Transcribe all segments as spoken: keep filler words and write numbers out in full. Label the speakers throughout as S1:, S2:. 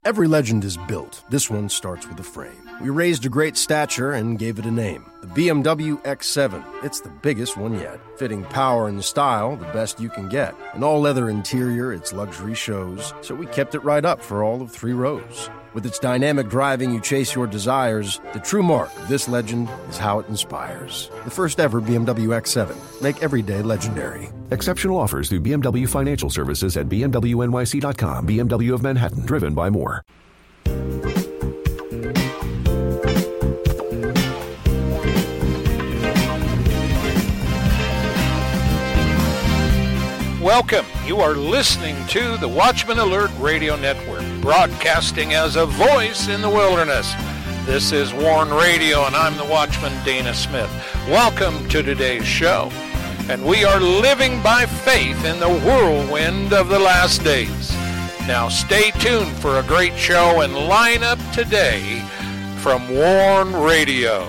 S1: Every legend is built. This one starts with a frame. We raised a great stature and gave it a name. The B M W X seven. It's the biggest one yet. Fitting power and style, the best you can get. An all-leather interior, its luxury shows. So we kept it right up for all of three rows. With its dynamic driving, you chase your desires. The true mark of this legend is how it inspires. The first ever B M W X seven. Make every day legendary.
S2: Exceptional offers through B M W Financial Services at B M W N Y C dot com. B M W of Manhattan, driven by more.
S3: Welcome. You are listening to the Watchman Alert Radio Network, broadcasting as a voice in the wilderness. This is Warn Radio, and I'm the Watchman, Dana Smith. Welcome to today's show. And we are living by faith in the whirlwind of the last days. Now stay tuned for a great show and line up today from Warn Radio.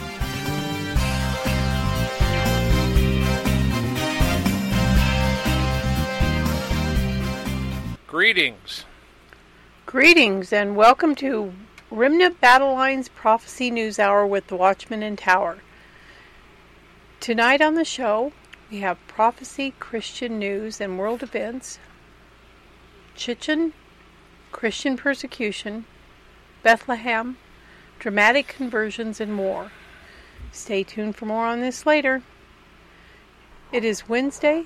S3: Greetings.
S4: Greetings and welcome to Remnant Battle Lines Prophecy News Hour with the Watchman and Tower. Tonight on the show, we have prophecy, Christian news, and world events, Chichen, Christian persecution, Bethlehem, dramatic conversions, and more. Stay tuned for more on this later. It is Wednesday,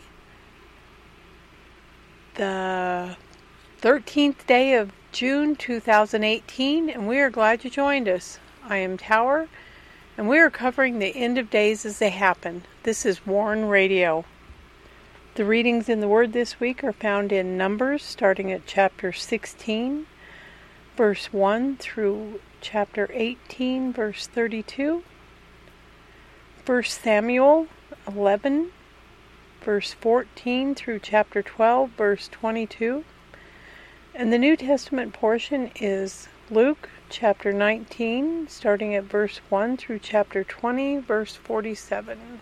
S4: the thirteenth day of June two thousand eighteen, and we are glad you joined us. I am Tower, and we are covering the end of days as they happen. This is Warn Radio. The readings in the Word this week are found in Numbers, starting at chapter sixteen, verse one, through chapter eighteen, verse thirty-two. First Samuel eleven, verse fourteen, through chapter twelve, verse twenty-two. And the New Testament portion is Luke chapter nineteen, starting at verse one through chapter twenty, verse forty-seven.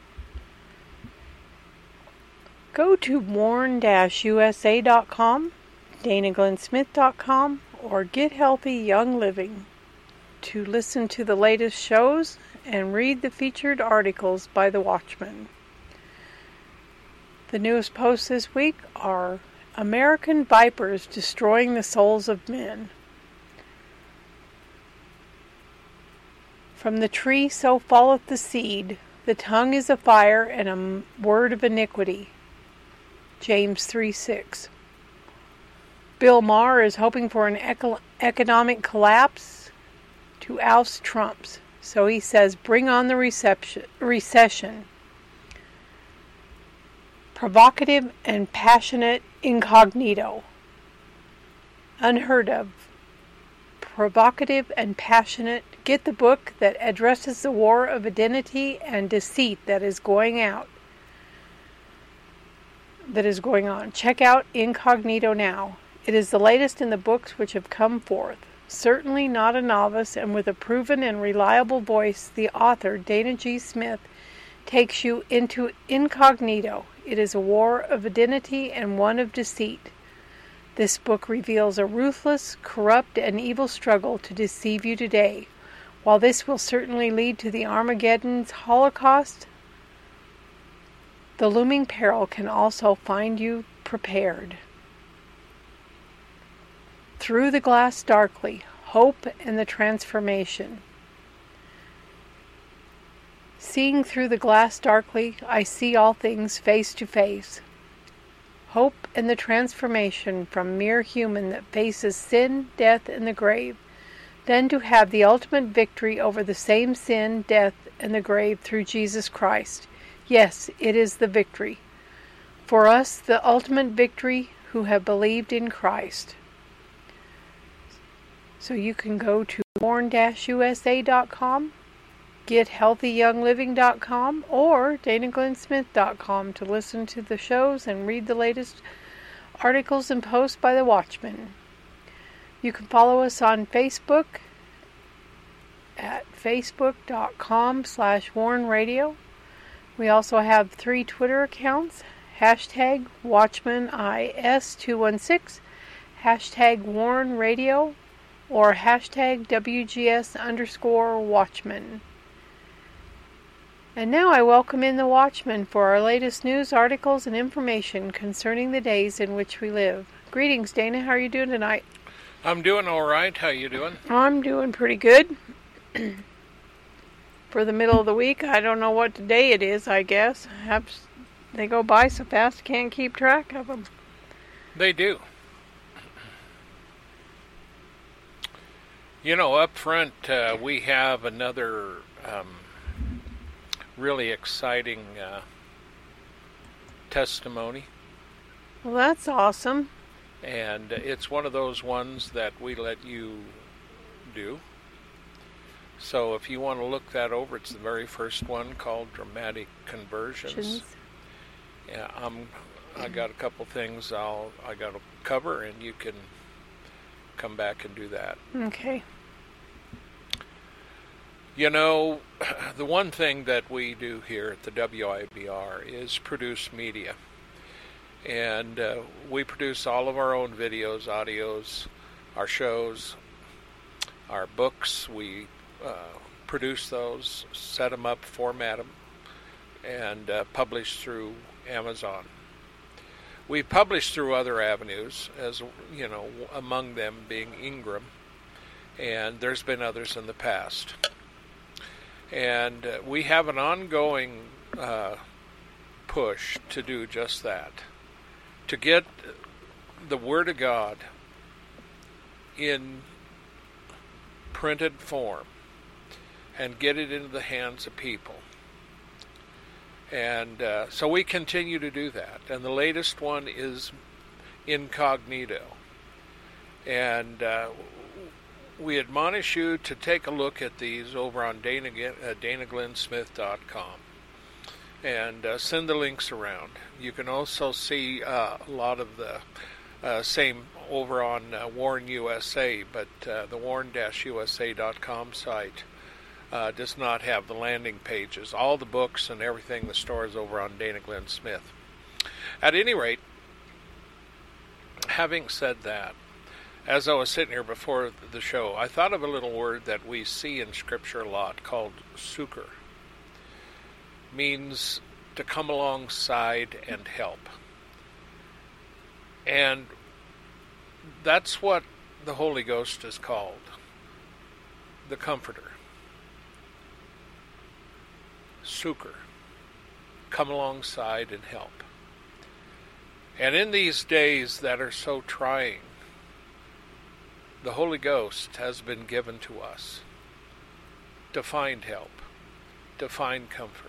S4: Go to warn dash U S A dot com, Dana Glenn Smith dot com, or Get Healthy Young Living to listen to the latest shows and read the featured articles by the Watchman. The newest posts this week are American Vipers Destroying the Souls of Men. From the tree so falleth the seed, the tongue is a fire and a word of iniquity. James three six. Bill Maher is hoping for an eco- economic collapse to oust Trump's, so he says bring on the reception, recession. Provocative and passionate incognito. Unheard of. Provocative and passionate. Get the book that addresses the war of identity and deceit that is going out. That is going on. Check out Incognito now. It is the latest in the books which have come forth. Certainly not a novice, and with a proven and reliable voice, the author, Dana G. Smith, takes you into incognito. It is a war of identity and one of deceit. This book reveals a ruthless, corrupt, and evil struggle to deceive you today. While this will certainly lead to the Armageddon's Holocaust, the looming peril can also find you prepared. Through the Glass Darkly, Hope and the Transformation. Seeing through the glass darkly, I see all things face to face. Hope and the transformation from mere human that faces sin, death, and the grave, then to have the ultimate victory over the same sin, death, and the grave through Jesus Christ. Yes, it is the victory. For us, the ultimate victory who have believed in Christ. So you can go to warn dash U S A dot com, Get Healthy Young Living dot com, or Dana Glenn Smith dot com to listen to the shows and read the latest articles and posts by the Watchman. You can follow us on Facebook at facebook dot com slash warn radio. We also have three Twitter accounts, hashtag Watchman I S two one six, hashtag Warn Radio, or hashtag W G S underscore Watchman. And now I welcome in the Watchman for our latest news, articles, and information concerning the days in which we live. Greetings, Dana. How are you doing tonight?
S3: I'm doing all right. How you doing?
S4: I'm doing pretty good. For the middle of the week, I don't know what day it is, I guess. They go by so fast, I can't keep track of them.
S3: They do. You know, up front, uh, we have another um, really exciting uh, testimony.
S4: Well, that's awesome.
S3: And it's one of those ones that we let you do. So if you want to look that over, it's the very first one called Dramatic Conversions. Yeah, I'm, I got a couple things I'll I got to cover, and you can come back and do that.
S4: Okay.
S3: You know, the one thing that we do here at the W I B R is produce media. And uh, we produce all of our own videos, audios, our shows, our books. We uh, produce those, set them up, format them, and uh, publish through Amazon. We publish through other avenues, as you know, among them being Ingram, and there's been others in the past. And uh, we have an ongoing uh, push to do just that, to get the Word of God in printed form and get it into the hands of people. And uh, so we continue to do that. And the latest one is Incognito. And uh, we admonish you to take a look at these over on Dana, uh, Dana Glenn Smith dot com and uh, send the links around. You can also see uh, a lot of the uh, same over on uh, Warn U S A, but uh, the warn dash U S A dot com site uh, does not have the landing pages. All the books and everything, the stores over on Dana Glenn Smith. At any rate, having said that, as I was sitting here before the show, I thought of a little word that we see in Scripture a lot called succor. Means to come alongside and help. And that's what the Holy Ghost is called, the Comforter. Succor. Come alongside and help. And in these days that are so trying, the Holy Ghost has been given to us to find help, to find comfort.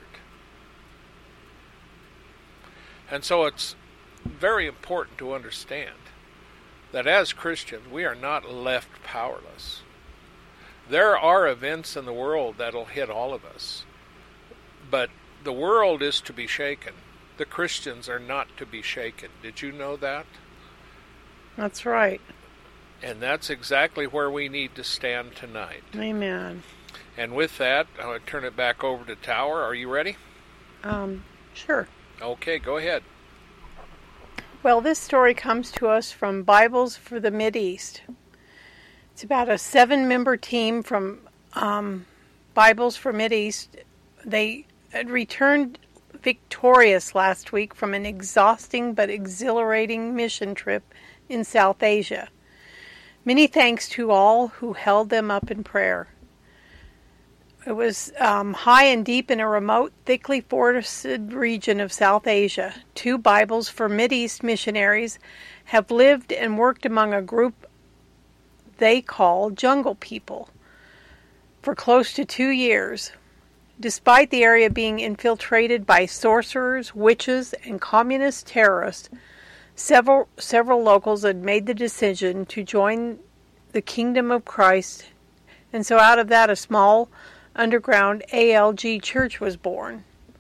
S3: And so it's very important to understand that as Christians, we are not left powerless. There are events in the world that'll hit all of us, but the world is to be shaken. The Christians are not to be shaken. Did you know that?
S4: That's right.
S3: And that's exactly where we need to stand tonight.
S4: Amen.
S3: And with that, I'm going to turn it back over to Tower. Are you ready?
S4: Um, sure.
S3: Okay, go ahead.
S4: Well, this story comes to us from Bibles for the Mideast. It's about a seven-member team from um, Bibles for Mideast. They had returned victorious last week from an exhausting but exhilarating mission trip in South Asia. Many thanks to all who held them up in prayer. It was um, high and deep in a remote, thickly forested region of South Asia. Two Bibles for Mideast missionaries have lived and worked among a group they call jungle people for close to two years. Despite the area being infiltrated by sorcerers, witches, and communist terrorists, several several locals had made the decision to join the kingdom of Christ, and so out of that a small underground A L G church was born.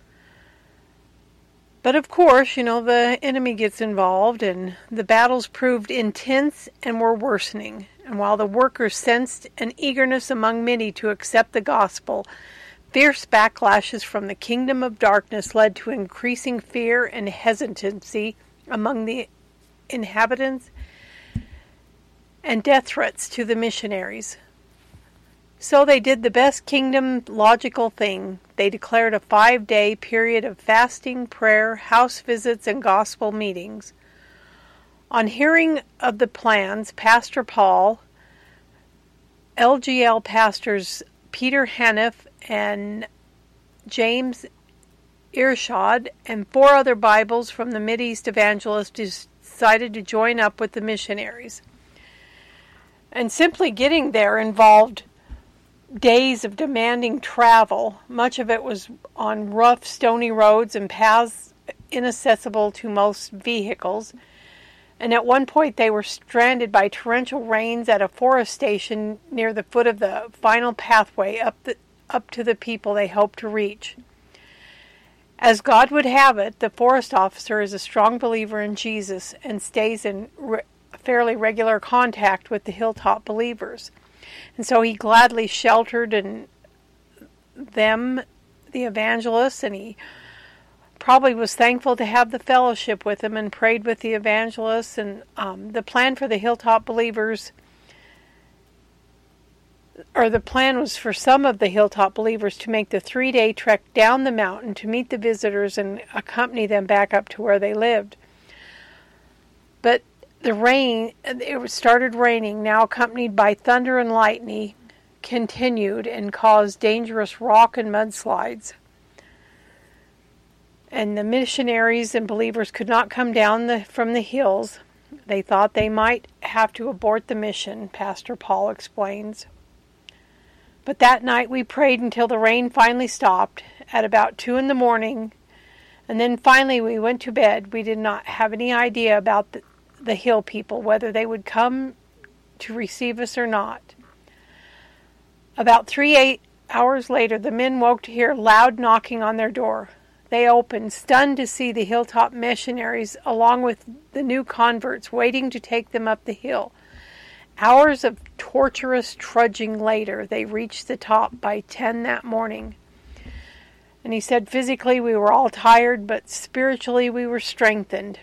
S4: But of course, you know, the enemy gets involved, and the battles proved intense and were worsening. And while the workers sensed an eagerness among many to accept the gospel, fierce backlashes from the kingdom of darkness led to increasing fear and hesitancy among the inhabitants. and death threats to the missionaries. So they did the best kingdom logical thing. They declared a five-day period of fasting, prayer, house visits, and gospel meetings. On hearing of the plans, Pastor Paul, L G L pastors Peter Haniff and James Irshad, and four other Bibles from the Mideast evangelists decided to join up with the missionaries. And simply getting there involved days of demanding travel. Much of it was on rough, stony roads and paths inaccessible to most vehicles. And at one point they were stranded by torrential rains at a forest station near the foot of the final pathway up the, up to the people they hoped to reach. As God would have it, the forest officer is a strong believer in Jesus and stays in re- fairly regular contact with the Hilltop believers. And so he gladly sheltered and them, the evangelists, and he probably was thankful to have the fellowship with them and prayed with the evangelists. And um, the plan for the Hilltop believers, or the plan was for some of the Hilltop believers to make the three-day trek down the mountain to meet the visitors and accompany them back up to where they lived. But the rain, it started raining, now accompanied by thunder and lightning, continued and caused dangerous rock and mudslides. And the missionaries and believers could not come down the, from the hills. They thought they might have to abort the mission, Pastor Paul explains. But that night we prayed until the rain finally stopped at about two in the morning, and then finally we went to bed. We did not have any idea about the, the hill people, whether they would come to receive us or not. About three eight hours later, the men woke to hear loud knocking on their door. They opened, stunned to see the Hilltop missionaries along with the new converts waiting to take them up the hill. Hours of torturous trudging later, they reached the top by ten that morning. And he said physically we were all tired, but spiritually we were strengthened.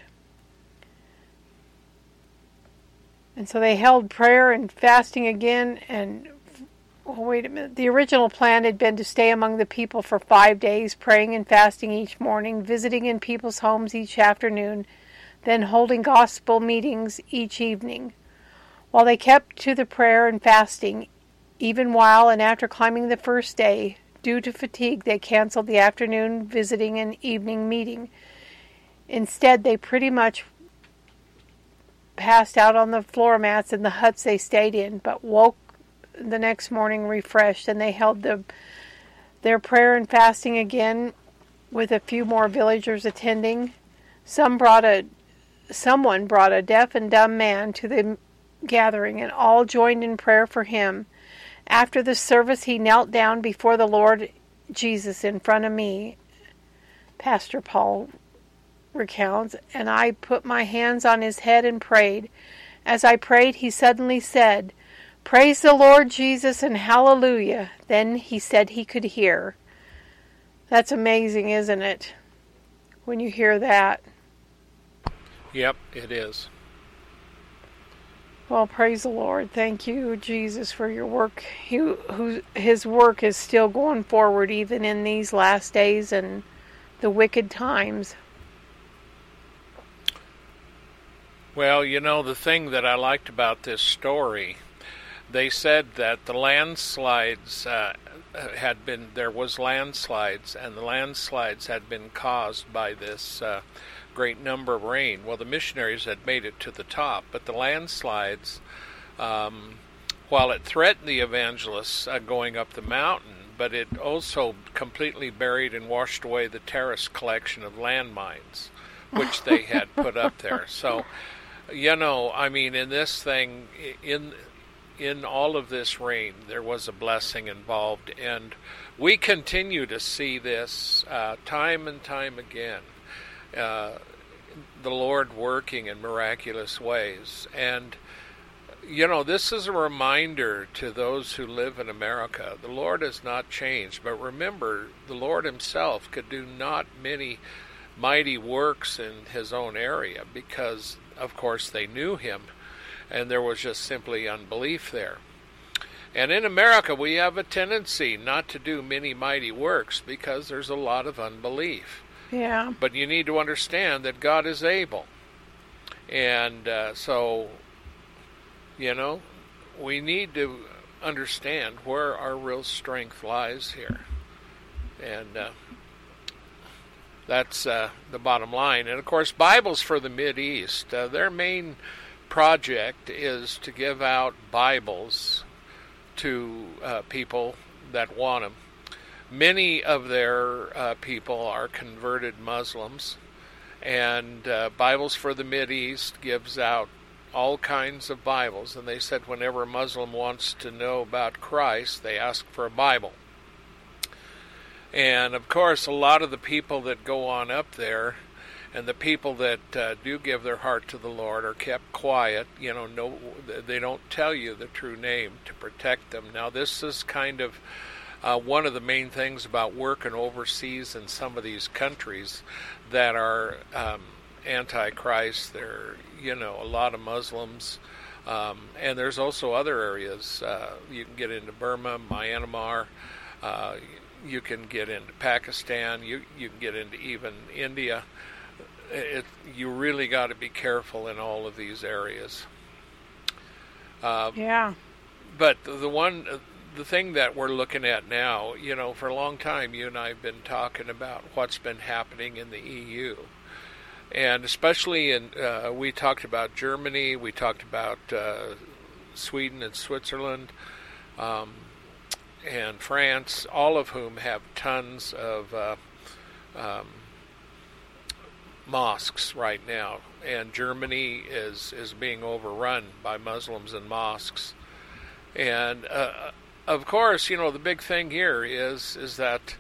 S4: And so they held prayer and fasting again, and oh, wait a minute. The original plan had been to stay among the people for five days, praying and fasting each morning, visiting in people's homes each afternoon, then holding gospel meetings each evening. While they kept to the prayer and fasting, even while and after climbing the first day, due to fatigue, they canceled the afternoon visiting and evening meeting. Instead, they pretty much passed out on the floor mats in the huts they stayed in, but woke the next morning refreshed, and they held the, their prayer and fasting again with a few more villagers attending. Some brought a, someone brought a deaf and dumb man to the gathering, and all joined in prayer for him. After the service, he knelt down before the Lord Jesus in front of me, Pastor Paul recounts, and I put my hands on his head and prayed. As I prayed, he suddenly said, "Praise the Lord Jesus and hallelujah." Then he said he could hear. That's amazing, isn't it? When you hear that.
S3: Yep, it is.
S4: Well, praise the Lord. Thank you, Jesus, for your work. He, who, his work is still going forward even in these last days and the wicked times.
S3: Well, you know, the thing that I liked about this story, they said that the landslides uh, had been, there was landslides, and the landslides had been caused by this uh, great number of rain. Well, the missionaries had made it to the top, but the landslides, um, while it threatened the evangelists uh, going up the mountain, but it also completely buried and washed away the terrace collection of landmines, which they had put up there. So, you know, I mean, in this thing, in in all of this rain, there was a blessing involved, and we continue to see this uh, time and time again. Uh, the Lord working in miraculous ways. And, you know, this is a reminder to those who live in America. The Lord has not changed, but remember, the Lord himself could do not many mighty works in his own area because, of course, they knew him. and there was just simply unbelief there. And in America, we have a tendency not to do many mighty works because there's a lot of unbelief.
S4: Yeah.
S3: But you need to understand that God is able. And uh, so, you know, we need to understand where our real strength lies here. And uh, that's uh, the bottom line. And, of course, Bibles for the Mideast. Uh, their main project is to give out Bibles to uh, people that want them. Many of their uh, people are converted Muslims, and uh, Bibles for the Mideast gives out all kinds of Bibles, and they said whenever a Muslim wants to know about Christ, they ask for a Bible. And of course, a lot of the people that go on up there and the people that uh, do give their heart to the Lord are kept quiet. You know, no, they don't tell you the true name to protect them. Now, this is kind of uh, one of the main things about working overseas in some of these countries that are um, anti-Christ. There are, you know, a lot of Muslims. Um, and there's also other areas. Uh, you can get into Burma, Myanmar. Uh, you can get into Pakistan. You, you can get into even India. It, you really got to be careful in all of these areas. Uh,
S4: yeah.
S3: But the, the one, the thing that we're looking at now, you know, for a long time, you and I have been talking about what's been happening in the E U, and especially in, uh, we talked about Germany, we talked about uh, Sweden and Switzerland, um, and France, all of whom have tons of Uh, um, mosques right now, and Germany is is being overrun by Muslims and mosques. And uh, of course, you know, the big thing here is is that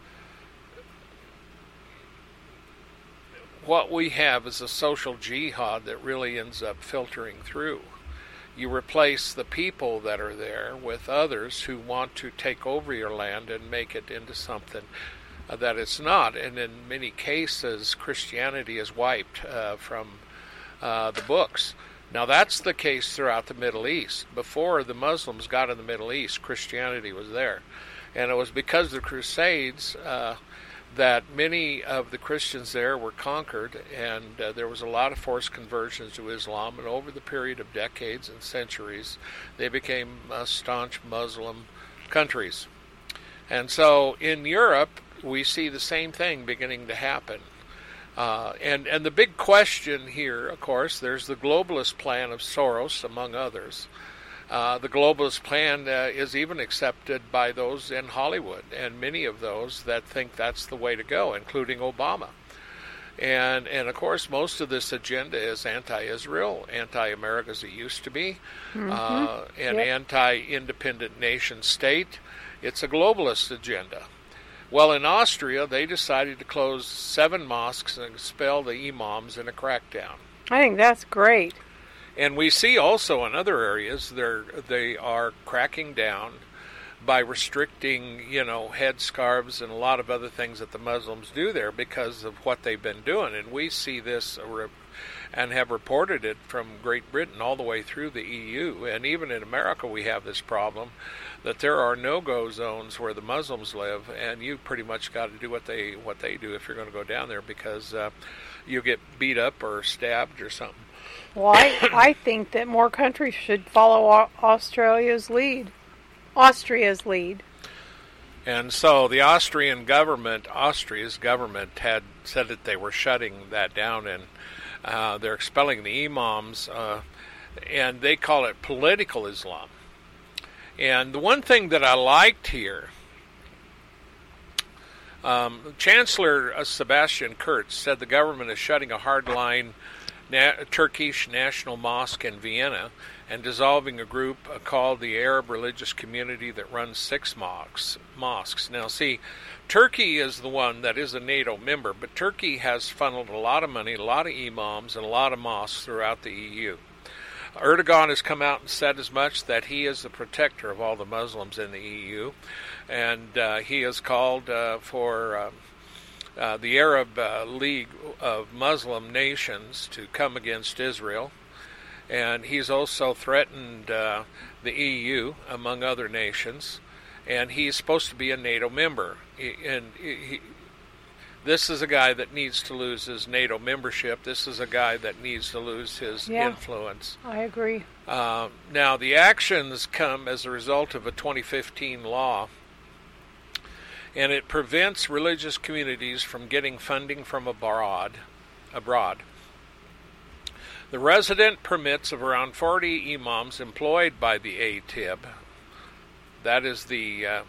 S3: what we have is a social jihad that really ends up filtering through. You replace the people that are there with others who want to take over your land and make it into something that it's not, and in many cases Christianity is wiped uh, from uh, the books. Now that's the case throughout the Middle East. Before the Muslims got in the Middle East, Christianity was there, and it was because of the Crusades uh, that many of the Christians there were conquered, and uh, there was a lot of forced conversions to Islam, and over the period of decades and centuries they became uh, staunch Muslim countries. And so in Europe we see the same thing beginning to happen. Uh, and, and the big question here, of course, there's the globalist plan of Soros, among others. Uh, the globalist plan uh, is even accepted by those in Hollywood, and many of those that think that's the way to go, including Obama. And, and of course, most of this agenda is anti-Israel, anti-America as it used to be, mm-hmm. uh, and yep. anti-independent nation state. It's a globalist agenda. Well, in Austria, they decided to close seven mosques and expel the imams in a crackdown.
S4: I think that's great.
S3: And we see also in other areas they're, they are cracking down by restricting, you know, headscarves and a lot of other things that the Muslims do there because of what they've been doing. And we see this and have reported it from Great Britain all the way through the E U. And even in America we have this problem that there are no-go zones where the Muslims live, and you pretty much got to do what they what they do if you're going to go down there, because uh, you get beat up or stabbed or something.
S4: Well, I, I think that more countries should follow Australia's lead, Austria's lead.
S3: And so the Austrian government, Austria's government, had said that they were shutting that down, and uh, they're expelling the imams, uh, and they call it political Islam. And the one thing that I liked here, um, Chancellor uh, Sebastian Kurz said the government is shutting a hardline na- Turkish national mosque in Vienna and dissolving a group uh, called the Arab Religious Community that runs six mosques. mosques. Now, see, Turkey is the one that is a NATO member, but Turkey has funneled a lot of money, a lot of imams, and a lot of mosques throughout the E U. Erdogan has come out and said as much, that he is the protector of all the Muslims in the E U, and uh, he has called uh, for uh, uh, the Arab uh, League of Muslim Nations to come against Israel, And he's also threatened uh, the E U, among other nations. And he's supposed to be a NATO member. He, and he, this is a guy that needs to lose his NATO membership. This is a guy that needs to lose his
S4: yeah,
S3: influence.
S4: I agree.
S3: Uh, now, the actions come as a result of a twenty fifteen law, and it prevents religious communities from getting funding from abroad. abroad. The resident permits of around forty imams employed by the A T I B, that is the uh,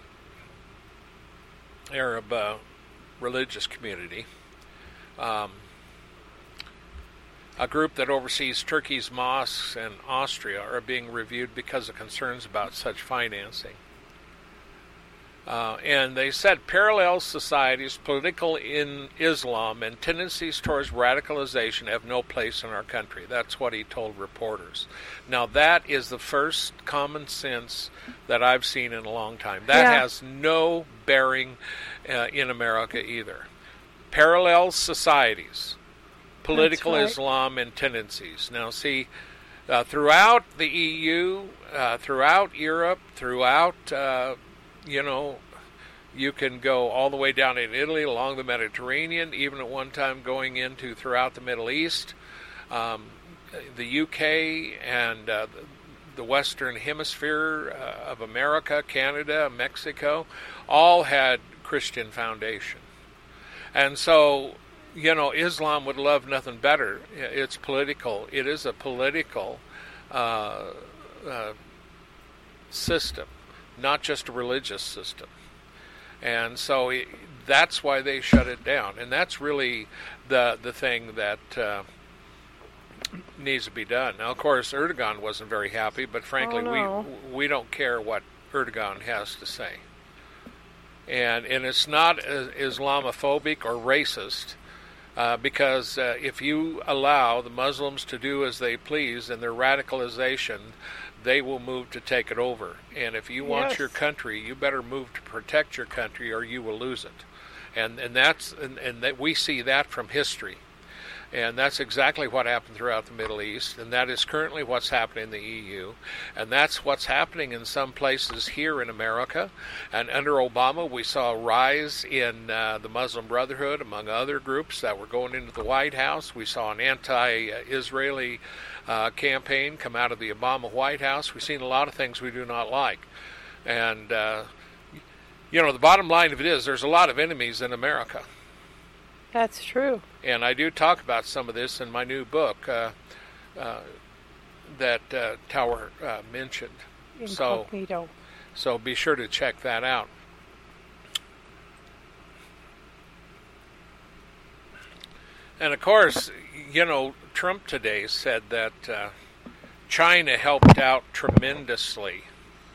S3: Arab uh, religious community, um, a group that oversees Turkey's mosques in Austria, are being reviewed because of concerns about such financing. Uh, and they said parallel societies, political in Islam, and tendencies towards radicalization have no place in our country. That's what he told reporters. Now, that is the first common sense that I've seen in a long time. That
S4: yeah.
S3: has no bearing uh, in America either. Parallel societies, political
S4: right.
S3: Islam, and tendencies. Now, see, uh, throughout the E U, uh, throughout Europe, throughout... Uh, You know, you can go all the way down in Italy, along the Mediterranean, even at one time going into throughout the Middle East. Um, the U K and uh, the Western Hemisphere uh, of America, Canada, Mexico, all had Christian foundation. And so, you know, Islam would love nothing better. It's political. It is a political uh, uh, system, not just a religious system. And so it, that's why they shut it down. And that's really the the thing that uh, needs to be done. Now, of course, Erdogan wasn't very happy, but frankly,
S4: oh, no.
S3: we we don't care what Erdogan has to say. And and it's not Islamophobic or racist, uh, because uh, if you allow the Muslims to do as they please in their radicalization, they will move to take it over. And if you want
S4: yes.
S3: your country, you better move to protect your country, or you will lose it. And and that's and, and that we see that from history. And that's exactly what happened throughout the Middle East, and that is currently what's happening in the E U, and that's what's happening in some places here in America. And under Obama, we saw a rise in uh, the Muslim Brotherhood, among other groups that were going into the White House. We saw an anti-Israeli uh, campaign come out of the Obama White House. We've seen a lot of things we do not like. And, uh, you know, the bottom line of it is there's a lot of enemies in America.
S4: That's true.
S3: And I do talk about some of this in my new book uh, uh, that uh, Tower uh, mentioned.
S4: Incognito.
S3: So, so be sure to check that out. And of course, you know, Trump today said that uh, China helped out tremendously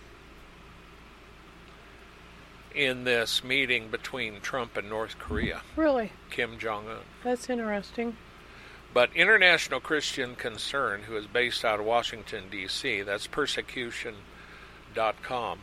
S3: in this meeting between Trump and North Korea.
S4: Really?
S3: Kim Jong-un.
S4: That's interesting.
S3: But International Christian Concern, who is based out of Washington, D C, that's persecution dot com.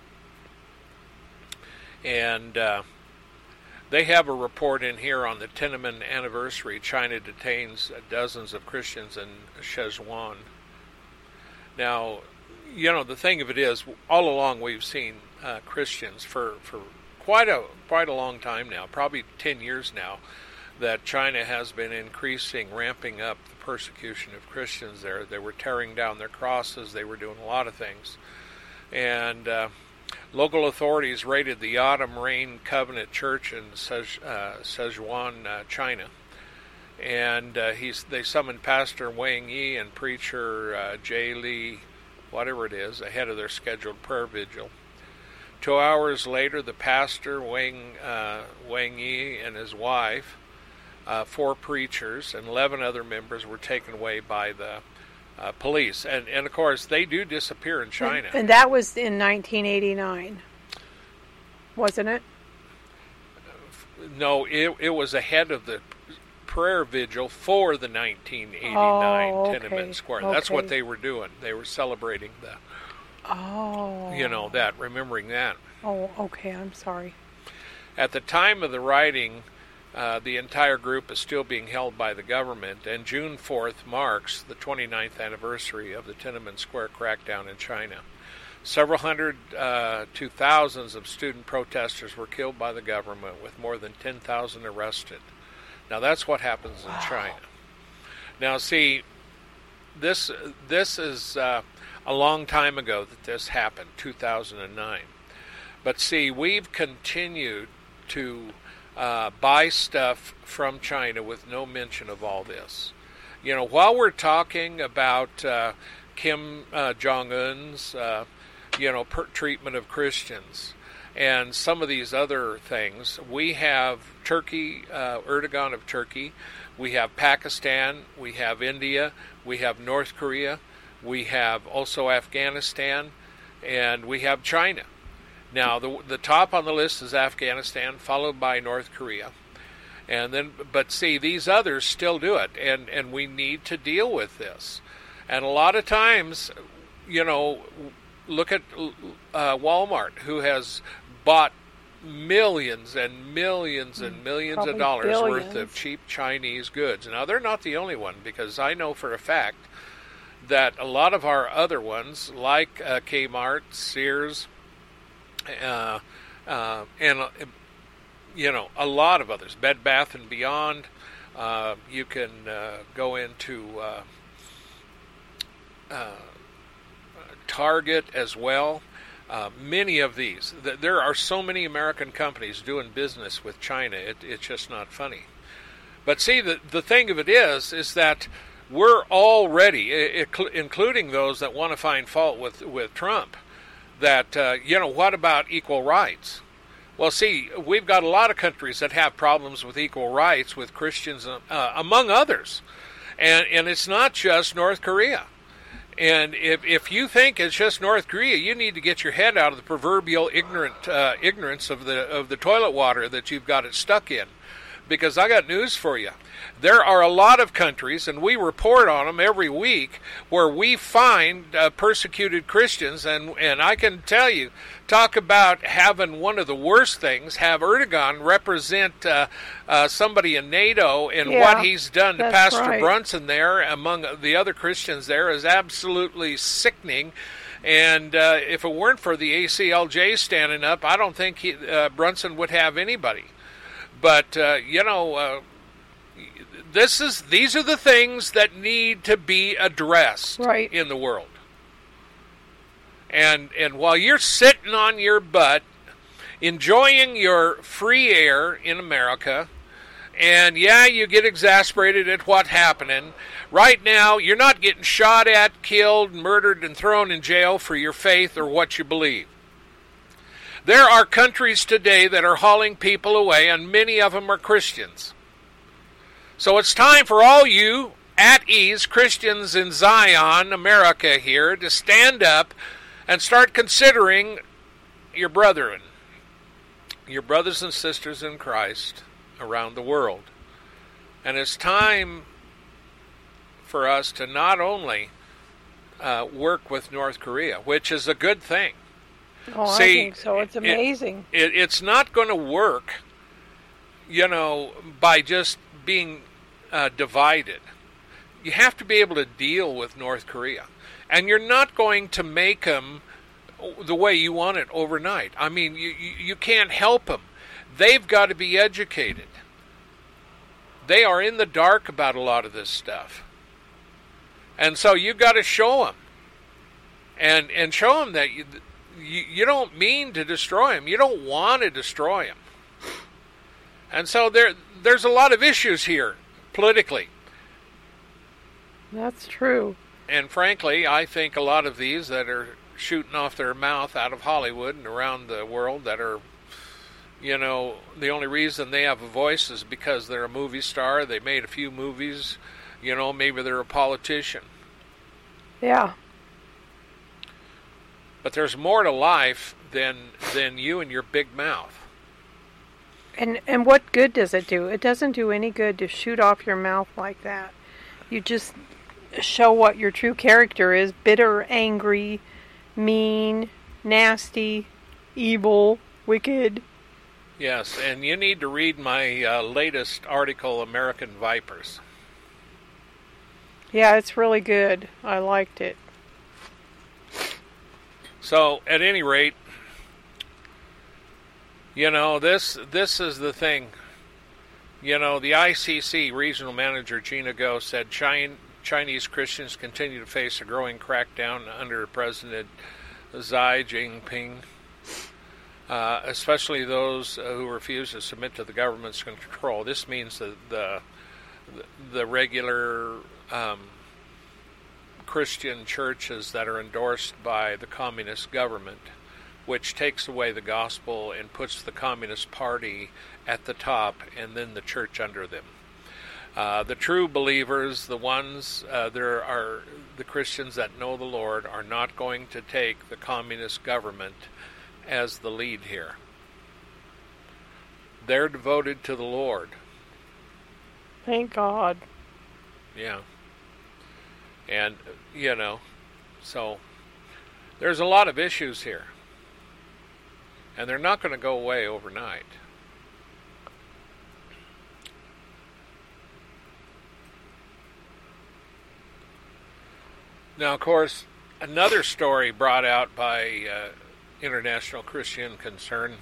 S3: And uh, they have a report in here on the Tiananmen anniversary. China detains dozens of Christians in Sichuan. Now, you know, the thing of it is, all along we've seen uh, Christians for, for quite a quite a long time now, probably ten years now, that China has been increasing, ramping up the persecution of Christians there. They were tearing down their crosses. They were doing a lot of things. And uh, local authorities raided the Autumn Rain Covenant Church in Sej, uh, Sichuan, uh, China. And uh, he's, they summoned Pastor Wang Yi and preacher uh, Jay Lee, whatever it is, ahead of their scheduled prayer vigil. Two hours later, the pastor, Wang, uh, Wang Yi, and his wife, uh, four preachers, and eleven other members were taken away by the uh, police. And, and, of course, they do disappear in China.
S4: And, and that was in nineteen eighty-nine, wasn't it?
S3: No, it, it was ahead of the prayer vigil for the nineteen eighty-nine
S4: oh, okay.
S3: Tiananmen Square.
S4: Okay.
S3: That's what they were doing. They were celebrating the,
S4: oh,
S3: you know, that, remembering that.
S4: Oh, okay, I'm sorry.
S3: At the time of the writing, Uh, the entire group is still being held by the government, and June fourth marks the twenty-ninth anniversary of the Tiananmen Square crackdown in China. Several hundred uh, to thousands of student protesters were killed by the government, with more than ten thousand arrested. Now that's what happens in wow. China. Now see, this this is uh, a long time ago that this happened, two thousand nine. But see, we've continued to uh, buy stuff from China with no mention of all this. You know, while we're talking about uh, Kim uh, Jong-un's uh, you know, per- treatment of Christians and some of these other things, we have Turkey, uh, Erdogan of Turkey, we have Pakistan, we have India, we have North Korea, we have also Afghanistan, and we have China. Now, the the top on the list is Afghanistan, followed by North Korea. And then, but see, these others still do it, and, and we need to deal with this. And a lot of times, you know, look at uh, Walmart, who has bought millions and millions and millions Probably of dollars billions. worth of cheap Chinese goods. Now, they're not the only one, because I know for a fact that a lot of our other ones, like uh, Kmart, Sears, uh, uh, and, uh, you know, a lot of others, Bed Bath and Beyond, uh, you can uh, go into uh, uh, Target as well. Uh, many of these. Th- there are so many American companies doing business with China, it, it's just not funny. But see, the, the thing of it is, is that we're already, I- I- including those that want to find fault with, with Trump, that, uh, you know, what about equal rights? Well, see, we've got a lot of countries that have problems with equal rights with Christians, uh, among others. And, and it's not just North Korea. And if if you think it's just North Korea, you need to get your head out of the proverbial ignorant uh, ignorance of the of the toilet water that you've got it stuck in. Because I got news for you. There are a lot of countries, and we report on them every week, where we find uh, persecuted Christians, and, and I can tell you, talk about having one of the worst things, have Erdogan represent uh, uh, somebody in NATO, and
S4: yeah,
S3: what he's done to Pastor
S4: right.
S3: Brunson there, among the other Christians there, is absolutely sickening. And uh, if it weren't for the A C L J standing up, I don't think he, uh, Brunson would have anybody. But, uh, you know, uh, this is these are the things that need to be addressed
S4: right.
S3: in the world. And and while you're sitting on your butt, enjoying your free air in America, and yeah, you get exasperated at what's happening, right now you're not getting shot at, killed, murdered, and thrown in jail for your faith or what you believe. There are countries today that are hauling people away, and many of them are Christians. So it's time for all you at ease Christians in Zion, America here, to stand up and start considering your brethren, your brothers and sisters in Christ around the world. And it's time for us to not only uh, work with North Korea, which is a good thing.
S4: Oh,
S3: See,
S4: I think so. It's amazing.
S3: It, it, it's not going to work, you know, by just being uh, divided. You have to be able to deal with North Korea. And you're not going to make them the way you want it overnight. I mean, you, you, you can't help them. They've got to be educated. They are in the dark about a lot of this stuff. And so you've got to show them. And, and show them that you... You, you don't mean to destroy him. You don't want to destroy him. And so there, there's a lot of issues here, politically.
S4: That's true.
S3: And frankly, I think a lot of these that are shooting off their mouth out of Hollywood and around the world that are, you know, the only reason they have a voice is because they're a movie star. They made a few movies. You know, maybe they're a politician.
S4: Yeah.
S3: But there's more to life than than you and your big mouth.
S4: And and what good does it do? It doesn't do any good to shoot off your mouth like that. You just show what your true character is: bitter, angry, mean, nasty, evil, wicked.
S3: Yes, and you need to read my uh, latest article, American Vipers.
S4: Yeah, it's really good. I liked it.
S3: So, at any rate, you know, this this is the thing. You know, the I C C regional manager, Gina Go, said China, Chinese Christians continue to face a growing crackdown under President Xi Jinping, uh, especially those uh, who refuse to submit to the government's control. This means that the, the, the regular um, Christian churches that are endorsed by the Communist government, which takes away the gospel and puts the Communist Party at the top and then the church under them. Uh, the true believers, the ones, uh, there are the Christians that know the Lord, are not going to take the Communist government as the lead here. They're devoted to the Lord.
S4: Thank God.
S3: Yeah. And, you know, so there's a lot of issues here. And they're not going to go away overnight. Now, of course, another story brought out by uh, International Christian Concern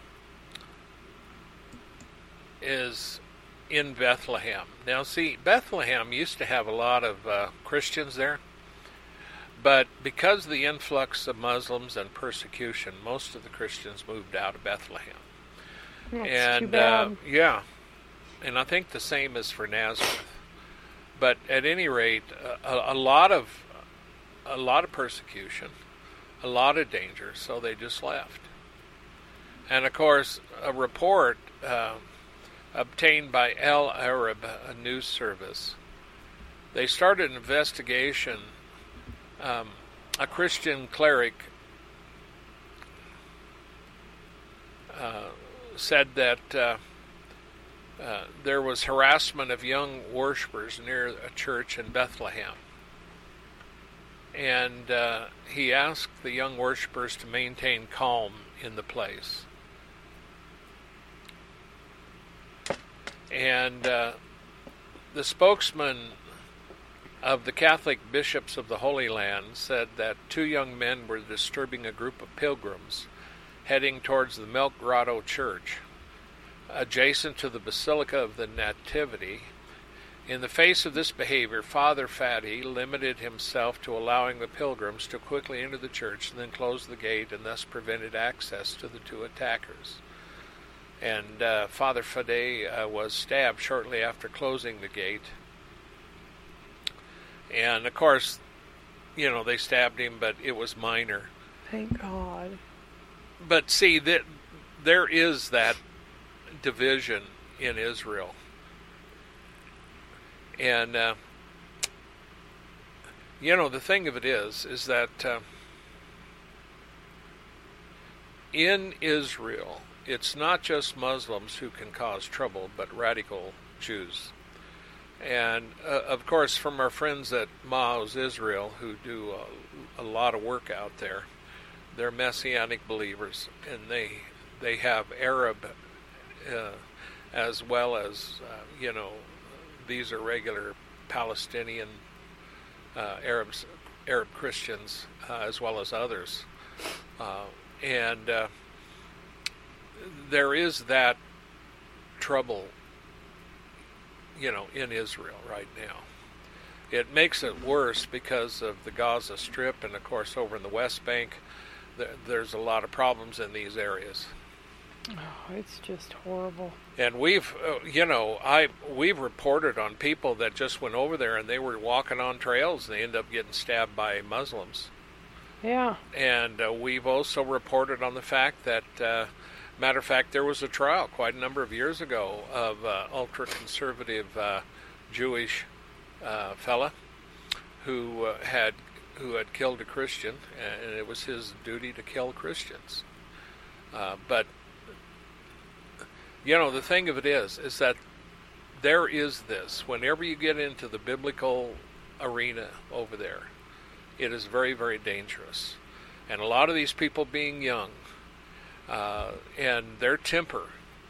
S3: is in Bethlehem. Now, see, Bethlehem used to have a lot of uh, Christians there, but because of the influx of Muslims and persecution, most of the Christians moved out of Bethlehem.
S4: That's
S3: and
S4: too bad.
S3: Uh, yeah, and I think the same is for Nazareth. But at any rate, a, a lot of a lot of persecution, a lot of danger, so they just left. And of course, a report uh, obtained by Al Arab, a news service, they started an investigation. Um, a Christian cleric uh, said that uh, uh, there was harassment of young worshipers near a church in Bethlehem. And uh, he asked the young worshipers to maintain calm in the place. And uh, the spokesman of the Catholic Bishops of the Holy Land said that two young men were disturbing a group of pilgrims heading towards the Milk Grotto Church, adjacent to the Basilica of the Nativity. In the face of this behavior, Father Fadi limited himself to allowing the pilgrims to quickly enter the church and then close the gate, and thus prevented access to the two attackers. And uh, Father Fadi uh, was stabbed shortly after closing the gate. And of course, you know, they stabbed him, but it was minor.
S4: Thank God.
S3: But see, that there is that division in Israel. And, uh, you know, the thing of it is, is that uh, in Israel, it's not just Muslims who can cause trouble, but radical Jews. And, uh, of course, from our friends at Maoz Israel, who do a, a lot of work out there, they're Messianic believers, and they they have Arab uh, as well as, uh, you know, these are regular Palestinian uh, Arabs, Arab Christians, uh, as well as others. Uh, and uh, there is that trouble, you know, in Israel right now. It makes it worse because of the Gaza Strip, and of course over in the West Bank, th- there's a lot of problems in these areas.
S4: Oh, it's just horrible.
S3: And we've, uh, you know, I we've reported on people that just went over there and they were walking on trails and they end up getting stabbed by Muslims.
S4: Yeah.
S3: And uh, we've also reported on the fact that, uh, matter of fact, there was a trial quite a number of years ago of uh, ultra-conservative uh, Jewish uh, fella who uh, had who had killed a Christian, and it was his duty to kill Christians. Uh, but you know, the thing of it is, is that there is this. Whenever you get into the biblical arena over there, it is very, very dangerous. And a lot of these people being young, uh, and their temper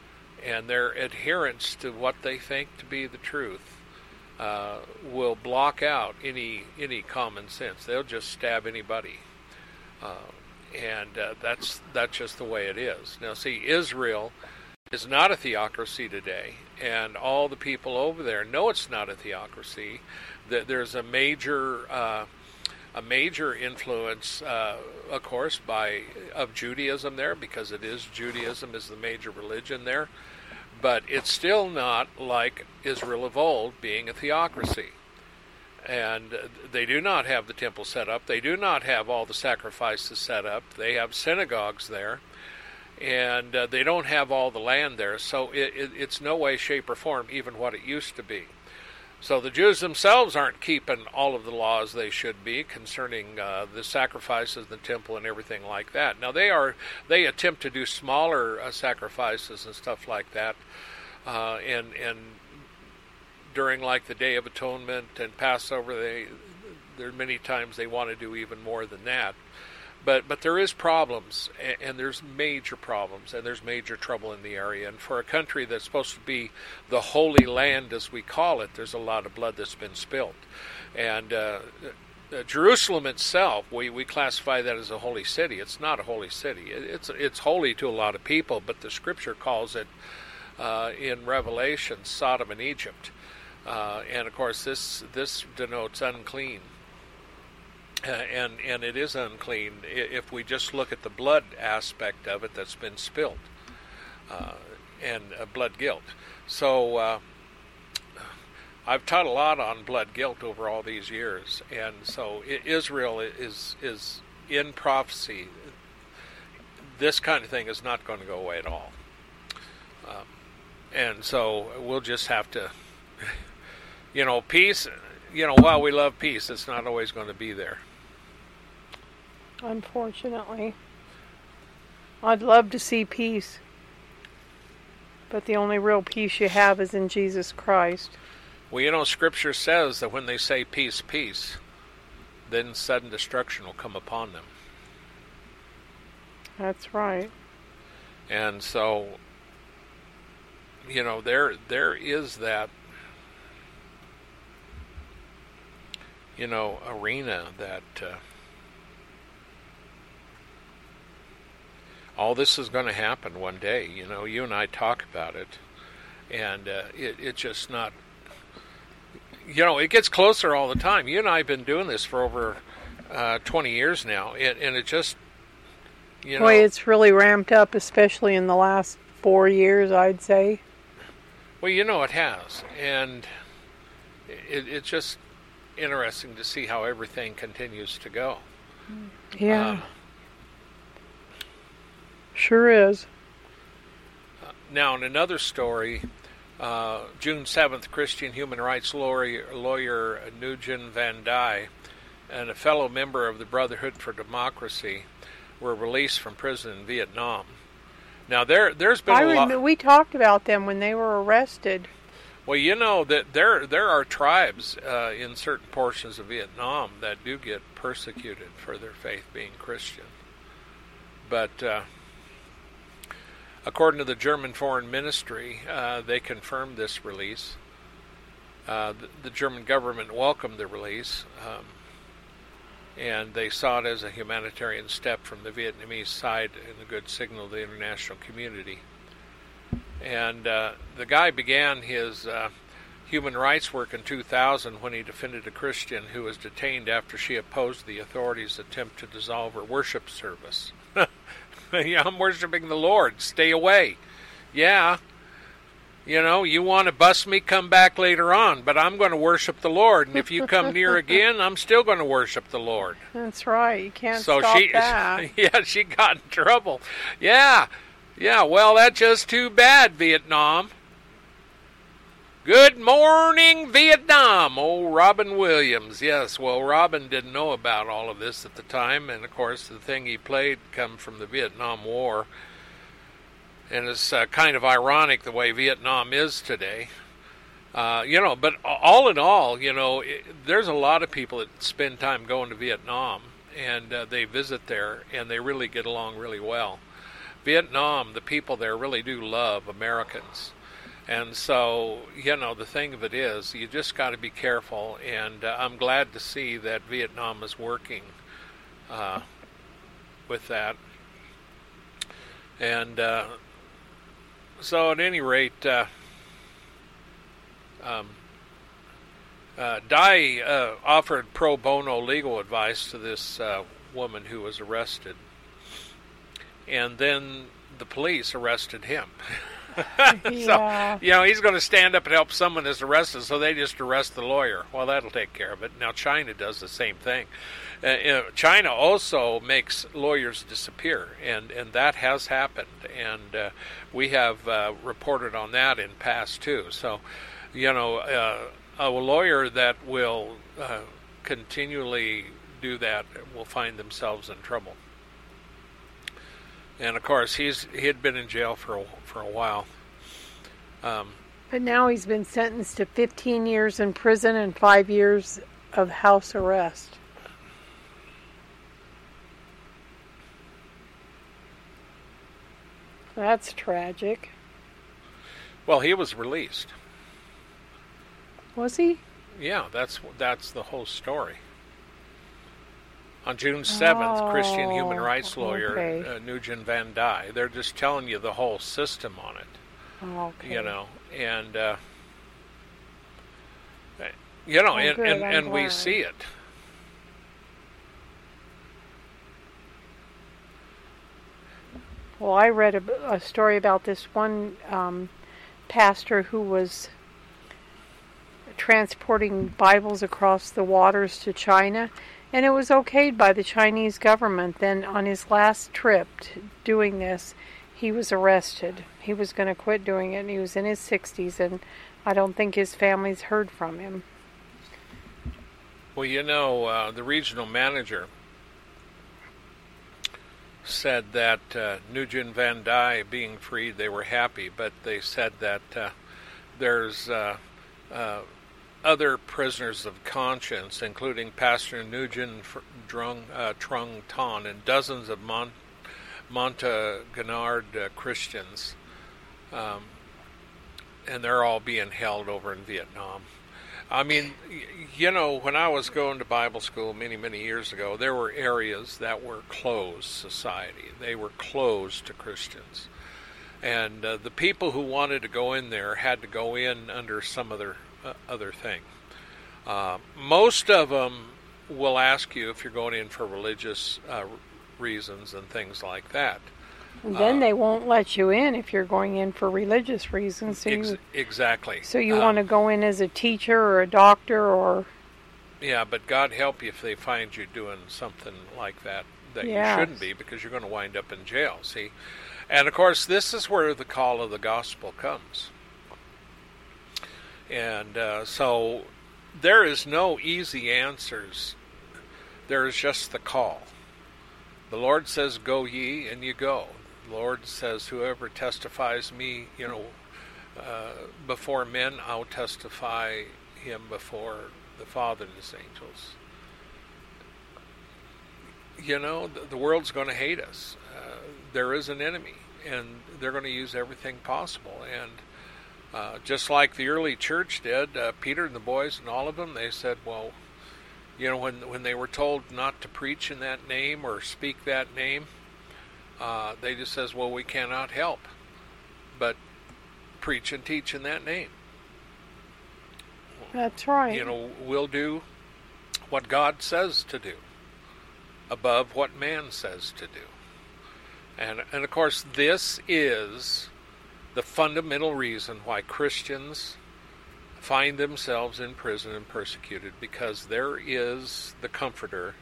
S3: and their adherence to what they think to be the truth uh, will block out any any common sense. They'll just stab anybody, uh, and uh, that's that's just the way it is. Now, see, Israel is not a theocracy today, and all the people over there know it's not a theocracy. That there's a major uh, a major influence, uh, of course, by of Judaism there, because it is Judaism is the major religion there. But it's still not like Israel of old being a theocracy. And they do not have the temple set up. They do not have all the sacrifices set up. They have synagogues there. And uh, they don't have all the land there. So it, it, it's no way, shape, or form even what it used to be. So the Jews themselves aren't keeping all of the laws they should be concerning uh, the sacrifices, the temple, and everything like that. Now they are they attempt to do smaller uh, sacrifices and stuff like that, uh, and and during like the Day of Atonement and Passover, they there are many times they want to do even more than that. But but there is problems, and, and there's major problems, and there's major trouble in the area. And for a country that's supposed to be the Holy Land, as we call it, there's a lot of blood that's been spilled. And uh, uh, Jerusalem itself, we, we classify that as a holy city. It's not a holy city. It, it's it's holy to a lot of people, but the Scripture calls it uh, in Revelation Sodom and Egypt. Uh, and of course, this this denotes unclean. Uh, and and it is unclean if we just look at the blood aspect of it that's been spilled, uh, and uh, blood guilt. So uh, I've taught a lot on blood guilt over all these years, and so Israel is is in prophecy. This kind of thing is not going to go away at all, um, and so we'll just have to, you know, peace. You know, while we love peace, it's not always going to be there.
S4: Unfortunately. I'd love to see peace. But the only real peace you have is in Jesus Christ.
S3: Well, you know, Scripture says that when they say peace, peace, then sudden destruction will come upon them.
S4: That's right.
S3: And so, you know, there there is that, you know, arena that uh, all this is going to happen one day. You know, you and I talk about it, and uh, it, it's just not, you know, it gets closer all the time. You and I have been doing this for over uh, twenty years now, and, and it just, you know.
S4: Boy, it's really ramped up, especially in the last four years, I'd say.
S3: Well, you know, it has, and it, it's just interesting to see how everything continues to go.
S4: Yeah.
S3: Um,
S4: Sure is.
S3: Uh, now, in another story, uh, June seventh, Christian human rights lawyer, lawyer Nguyen Van Dai and a fellow member of the Brotherhood for Democracy were released from prison in Vietnam. Now, there, there's been
S4: I
S3: a lot...
S4: Rem- we talked about them when they were arrested.
S3: Well, you know that there there are tribes uh, in certain portions of Vietnam that do get persecuted for their faith being Christian. But uh, according to the German Foreign Ministry, uh, they confirmed this release. Uh, the, the German government welcomed the release, um, and they saw it as a humanitarian step from the Vietnamese side and a good signal to the international community. And uh, the guy began his uh, human rights work in two thousand when he defended a Christian who was detained after she opposed the authorities' attempt to dissolve her worship service. Yeah, I'm worshiping the Lord. Stay away. Yeah, you know, you want to bust me, come back later on, but I'm going to worship the Lord. And if you come near again, I'm still going to worship the Lord.
S4: That's right. You can't
S3: so
S4: stop
S3: she,
S4: that.
S3: Yeah, she got in trouble. Yeah. Yeah, well, that's just too bad, Vietnam. Good morning, Vietnam. Oh, Robin Williams. Yes, well, Robin didn't know about all of this at the time, and of course the thing he played come from the Vietnam War. And it's uh, kind of ironic the way Vietnam is today. Uh, you know, but all in all, you know, it, there's a lot of people that spend time going to Vietnam, and uh, they visit there, and they really get along really well. Vietnam, the people there really do love Americans. And so, you know, the thing of it is, you just got to be careful. And uh, I'm glad to see that Vietnam is working uh, with that. And uh, so, at any rate, uh, um, uh, Dai uh, offered pro bono legal advice to this uh, woman who was arrested. And then the police arrested him.
S4: Yeah.
S3: So, you know, he's going to stand up and help someone that's arrested, so they just arrest the lawyer. Well, that'll take care of it. Now, China does the same thing. Uh, you know, China also makes lawyers disappear, and, and that has happened. And uh, we have uh, reported on that in past, too. So, you know, uh, a lawyer that will uh, continually do that will find themselves in trouble. And of course, he's he had been in jail for a, for a while. Um,
S4: But now he's been sentenced to fifteen years in prison and five years of house arrest. That's tragic.
S3: well, he was released.
S4: Was he?
S3: Yeah, that's that's the whole story. On June seventh,
S4: Oh,
S3: Christian human rights lawyer
S4: okay.
S3: uh, Nguyen Van Dai. They're just telling you the whole system on it.
S4: Okay.
S3: You know, and uh, you know,
S4: Oh,
S3: and
S4: good,
S3: and,
S4: I'm
S3: and we
S4: glad.
S3: see it.
S4: Well, I read a, a story about this one um, pastor who was transporting Bibles across the waters to China, and it was okayed by the Chinese government. Then on his last trip to doing this, he was arrested. He was going to quit doing it, and he was in his sixties, and I don't think his family's heard from him.
S3: Well, you know, uh, the regional manager said that uh, Nguyen Van Dai being freed, they were happy, but they said that uh, there's uh, uh, other prisoners of conscience, including Pastor Nguyen Drung, uh, Trung Tan and dozens of Mont- Montagnard uh, Christians, um, and they're all being held over in Vietnam. I mean, you know, when I was going to Bible school many, many years ago, there were areas that were closed society. They were closed to Christians. And uh, the people who wanted to go in there had to go in under some other uh, other thing. Uh, most of them will ask you if you're going in for religious uh, reasons and things like that.
S4: And then
S3: Uh,
S4: they won't let you in if you're going in for religious reasons. So
S3: Ex-
S4: you,
S3: exactly.
S4: so you
S3: Um,
S4: want to go in as a teacher or a doctor or...
S3: Yeah, but God help you if they find you doing something like that that
S4: Yes.
S3: you shouldn't be, because you're going to wind up in jail, see? And, of course, this is where the call of the gospel comes. And uh, so there is no easy answers. There is just the call. The Lord says, go ye, and you go. The Lord says, whoever testifies me, you know, uh, before men, I'll testify him before the Father and his angels. You know, the, the world's going to hate us. Uh, there is an enemy, and they're going to use everything possible. And uh, just like the early church did, uh, Peter and the boys and all of them, they said, well, you know, when when they were told not to preach in that name or speak that name, uh, they just says, well, we cannot help but preach and teach in that name.
S4: That's right.
S3: You know, we'll do what God says to do above what man says to do. And, and of course, this is the fundamental reason why Christians find themselves in prison and persecuted, because there is the Comforter,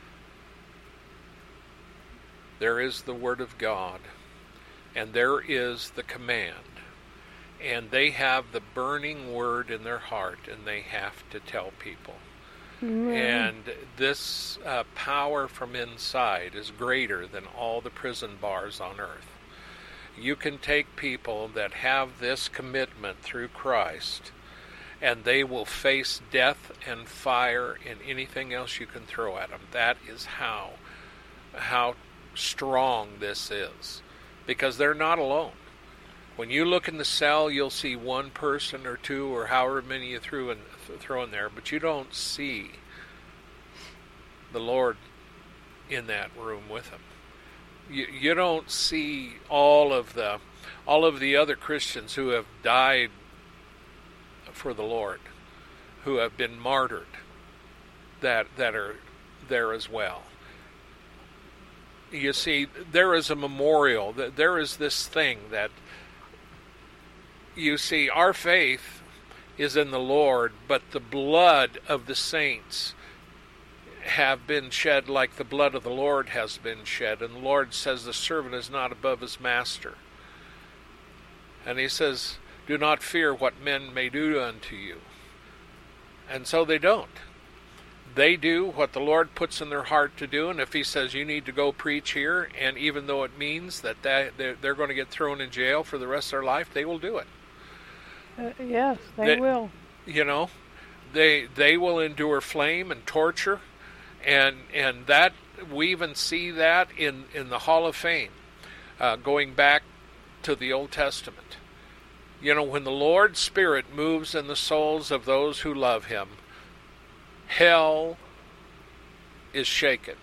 S3: there is the Word of God, and there is the command. And they have the burning word in their heart, and they have to tell people.
S4: Mm-hmm.
S3: And this uh, power from inside is greater than all the prison bars on earth. You can take people that have this commitment through Christ, and they will face death and fire and anything else you can throw at them. That is how how strong this is. because they're not alone. When you look in the cell, you'll see one person or two or however many you threw in, throw in there, but you don't see the Lord in that room with them. You, you don't see all of the all of the other Christians who have died for the Lord, who have been martyred, that that are there as well. You see, there is a memorial, that there is this thing that, you see, our faith is in the Lord, but the blood of the saints have been shed like the blood of the Lord has been shed. And the Lord says the servant is not above his master. And he says, do not fear what men may do unto you. And so they don't. They do what the Lord puts in their heart to do, and if he says you need to go preach here, and even though it means that they're, they're going to get thrown in jail for the rest of their life, they will do it.
S4: Uh, yes, they,
S3: they
S4: will.
S3: You know, they they will endure flame and torture, and and that we even see that in, in the Hall of Fame, uh, going back to the Old Testament. You know, when the Lord's Spirit moves in the souls of those who love him, hell is shaken.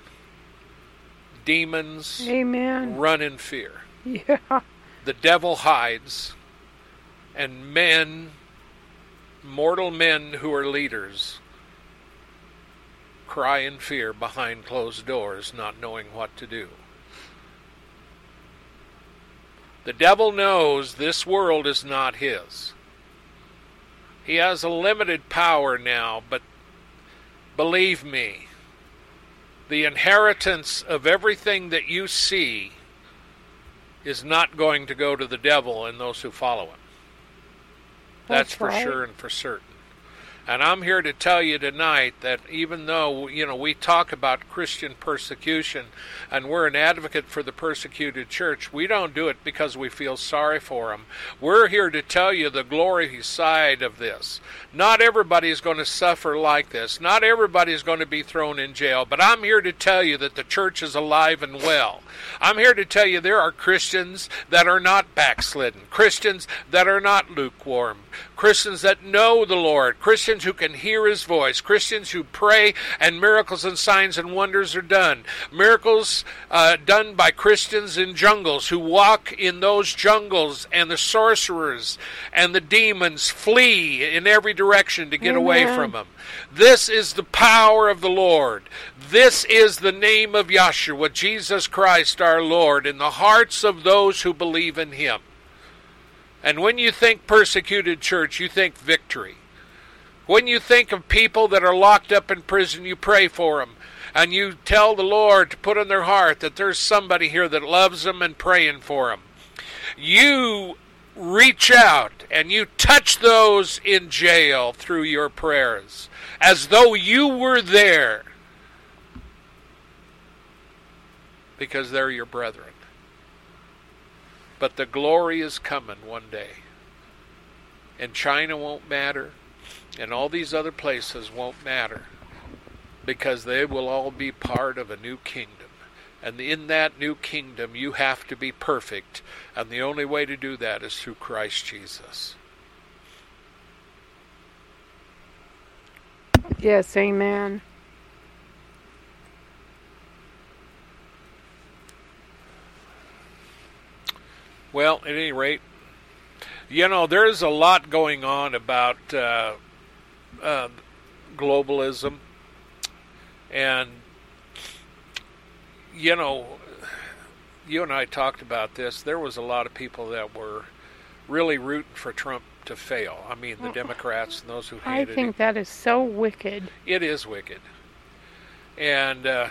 S3: Demons
S4: Amen.
S3: Run in fear.
S4: Yeah.
S3: The devil hides, and men, mortal men who are leaders, cry in fear behind closed doors, not knowing what to do. The devil knows this world is not his. He has a limited power now, but believe me, the inheritance of everything that you see is not going to go to the devil and those who follow him. That's, That's for right. sure and for certain. And I'm here to tell you tonight that even though, you know, we talk about Christian persecution and we're an advocate for the persecuted church, we don't do it because we feel sorry for them. We're here to tell you the glory side of this. Not everybody's going to suffer like this. Not everybody's going to be thrown in jail. But I'm here to tell you that the church is alive and well. I'm here to tell you there are Christians that are not backslidden. Christians that are not lukewarm. Christians that know the Lord. Christians who can hear his voice. Christians who pray and miracles and signs and wonders are done. Miracles uh, done by Christians in jungles who walk in those jungles, and the sorcerers and the demons flee in every direction to get Amen. Away from them. This is the power of the Lord. This is the name of Yahshua, Jesus Christ our Lord, in the hearts of those who believe in him. And when you think persecuted church, you think victory. When you think of people that are locked up in prison, you pray for them. And you tell the Lord to put in their heart that there's somebody here that loves them and praying for them. You reach out and you touch those in jail through your prayers, as though you were there, because they're your brethren. But the glory is coming one day. And China won't matter. And all these other places won't matter. Because they will all be part of a new kingdom. And in that new kingdom, you have to be perfect. And the only way to do that is through Christ Jesus.
S4: Yes, amen.
S3: Well, at any rate, you know, there's a lot going on about uh, uh, globalism. And, you know, you and I talked about this. There was a lot of people that were really rooting for Trump to fail. I mean, the Democrats and those who hated him.
S4: I think him. That is so wicked.
S3: It is wicked. And, uh,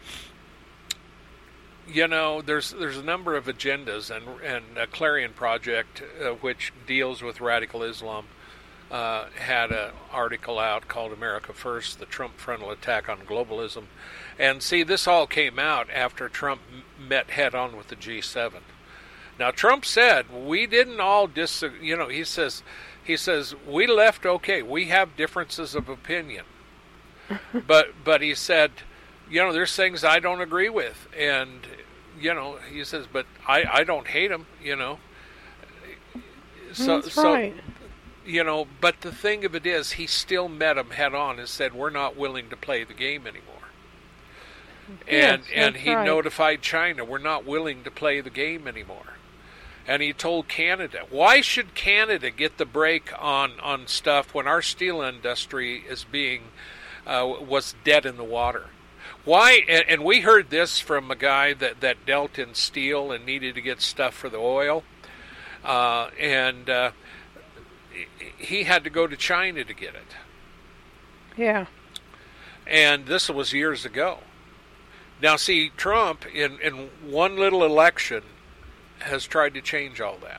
S3: you know, there's there's a number of agendas, and and a Clarion Project, uh, which deals with radical Islam, uh, had an article out called America First, the Trump Frontal Attack on Globalism. And see, this all came out after Trump met head-on with the G seven. Now, Trump said, we didn't all disagree, you know, he says, he says, we left okay, we have differences of opinion. but but he said, you know, there's things I don't agree with, and you know, he says, but I, I don't hate him, you know. So,
S4: That's
S3: so,
S4: right.
S3: You know, but the thing of it is, he still met him head on and said, we're not willing to play the game anymore. And
S4: Yes,
S3: and
S4: that's
S3: he
S4: right.
S3: notified China, we're not willing to play the game anymore. And he told Canada, why should Canada get the break on, on stuff when our steel industry is being, uh, was dead in the water? Why, and, and we heard this from a guy that, that dealt in steel and needed to get stuff for the oil, uh, and uh, he had to go to China to get it.
S4: Yeah.
S3: And this was years ago. Now, see, Trump, in, in one little election, has tried to change all that.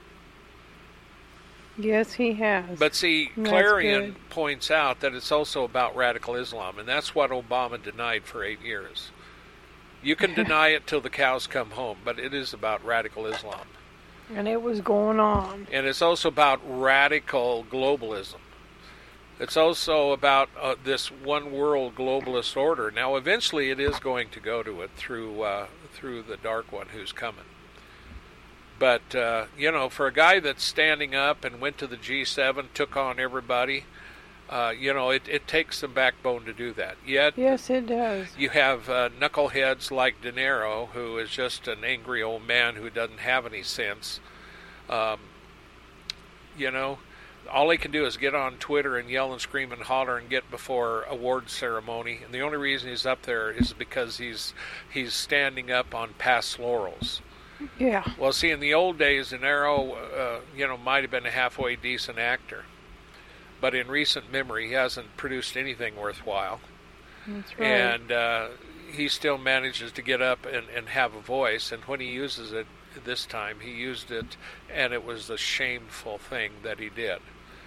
S4: Yes, he has.
S3: But see,
S4: That's
S3: Clarion
S4: good.
S3: points out that it's also about radical Islam, and that's what Obama denied for eight years. You can deny it till the cows come home, but it is about radical Islam.
S4: And it was going on.
S3: And it's also about radical globalism. It's also about uh, this one world globalist order. Now, eventually it is going to go to it through uh, through the dark one who's coming. But, uh, you know, for a guy that's standing up and went to the G seven, took on everybody, uh, you know, it, it takes some backbone to do that. Yet,
S4: Yes, it does.
S3: you have uh, knuckleheads like De Niro, who is just an angry old man who doesn't have any sense. Um, you know, all he can do is get on Twitter and yell and scream and holler and get before award ceremony. And the only reason he's up there is because he's he's standing up on past laurels.
S4: Yeah.
S3: Well, see, in the old days, De Niro, uh, you know, might have been a halfway decent actor. But in recent memory, he hasn't produced anything worthwhile.
S4: That's right.
S3: And uh, he still manages to get up and, and have a voice. And when he uses it this time, he used it, and it was a shameful thing that he did.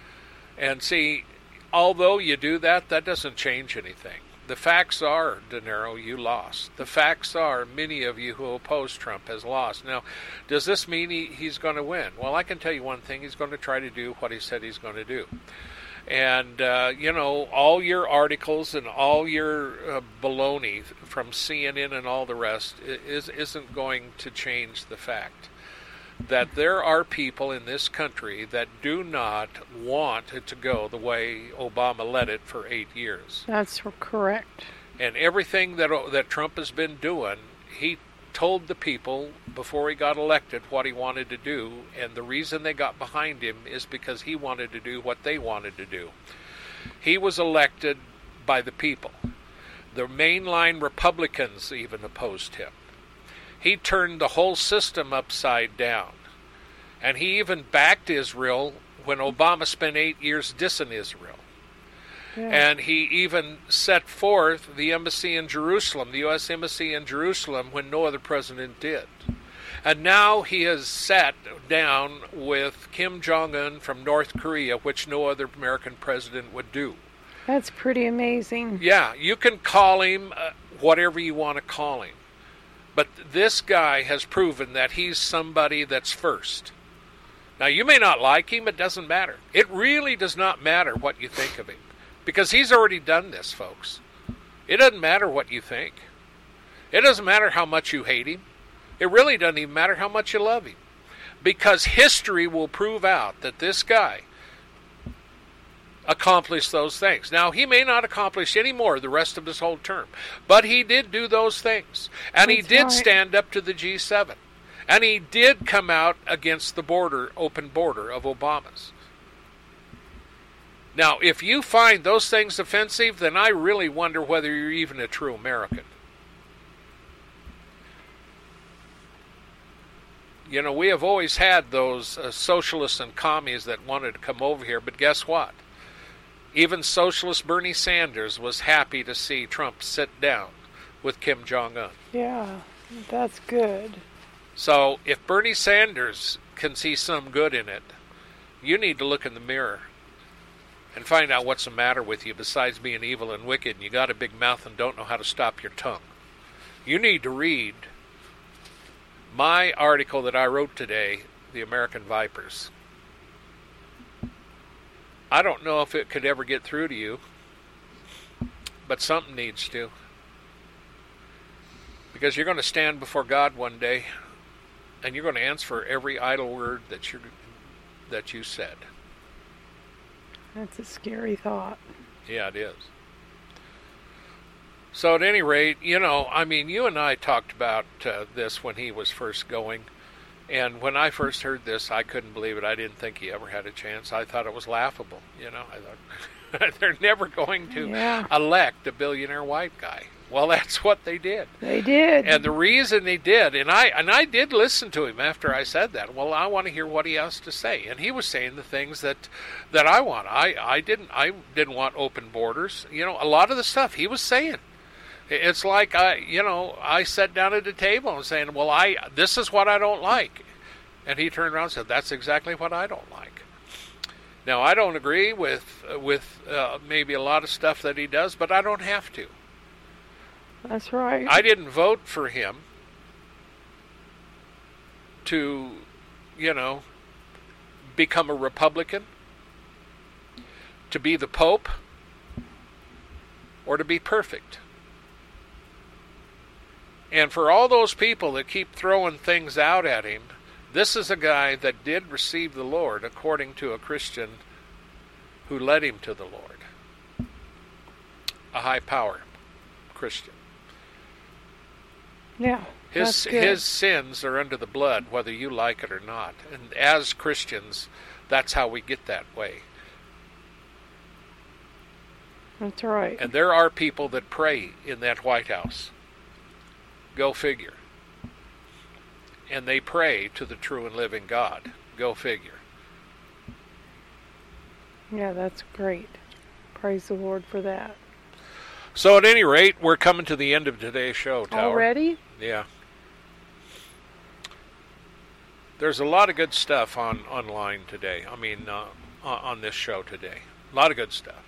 S3: And see, although you do that, that doesn't change anything. The facts are, De Niro, you lost. The facts are, many of you who oppose Trump has lost. Now, does this mean he, he's going to win? Well, I can tell you one thing. He's going to try to do what he said he's going to do. And, uh, you know, all your articles and all your uh, baloney from C N N and all the rest is, isn't going to change the fact that there are people in this country that do not want it to go the way Obama led it for eight years.
S4: That's correct.
S3: And everything that that Trump has been doing, he told the people before he got elected what he wanted to do, and the reason they got behind him is because he wanted to do what they wanted to do. He was elected by the people. The mainline Republicans even opposed him. He turned the whole system upside down. And he even backed Israel when Obama spent eight years dissing Israel.
S4: Yeah.
S3: And he even set forth the embassy in Jerusalem, the U S embassy in Jerusalem, when no other president did. And now he has sat down with Kim Jong-un from North Korea, which no other American president would do.
S4: That's pretty amazing.
S3: Yeah, you can call him uh, whatever you want to call him. But this guy has proven that he's somebody that's first. Now, you may not like him. It doesn't matter. It really does not matter what you think of him. Because he's already done this, folks. It doesn't matter what you think. It doesn't matter how much you hate him. It really doesn't even matter how much you love him. Because history will prove out that this guy accomplished those things. Now, he may not accomplish any more the rest of his whole term, but he did do those things. And he
S4: That's
S3: did
S4: right.
S3: stand up to the G seven. And he did come out against the border, open border of Obama's. Now, if you find those things offensive, then I really wonder whether you're even a true American. You know, we have always had those uh, socialists and commies that wanted to come over here, but guess what? Even socialist Bernie Sanders was happy to see Trump sit down with Kim Jong-un.
S4: Yeah, that's good.
S3: So if Bernie Sanders can see some good in it, you need to look in the mirror and find out what's the matter with you besides being evil and wicked and you got a big mouth and don't know how to stop your tongue. You need to read my article that I wrote today, The American Vipers. I don't know if it could ever get through to you, but something needs to. Because you're going to stand before God one day, and you're going to answer for every idle word that you that you said.
S4: That's a scary thought.
S3: Yeah, it is. So at any rate, you know, I mean, you and I talked about uh, this when he was first going. And when I first heard this, I couldn't believe it. I didn't think he ever had a chance. I thought it was laughable. You know, I thought they're never going to
S4: yeah.
S3: elect a billionaire white guy. Well, that's what they did.
S4: They did.
S3: And the reason they did, and I and I did listen to him after I said that. Well, I want to hear what he has to say, and he was saying the things that that I want. I, I didn't I didn't want open borders. You know, a lot of the stuff he was saying. It's like I, you know, I sat down at the table and saying, "Well, I this is what I don't like," and he turned around and said, "That's exactly what I don't like." Now, I don't agree with with uh, maybe a lot of stuff that he does, but I don't have to.
S4: That's right.
S3: I didn't vote for him to, you know, become a Republican, to be the Pope, or to be perfect. And for all those people that keep throwing things out at him, this is a guy that did receive the Lord according to a Christian who led him to the Lord. A high power Christian.
S4: Yeah,
S3: his
S4: that's good.
S3: His sins are under the blood, whether you like it or not. And as Christians, that's how we get that way.
S4: That's right.
S3: And there are people that pray in that White House. Go figure. And they pray to the true and living God. Go figure.
S4: Yeah, that's great. Praise the Lord for that.
S3: So at any rate, we're coming to the end of today's show, Tower.
S4: Already?
S3: Yeah. There's a lot of good stuff on online today. I mean, uh, on this show today. A lot of good stuff.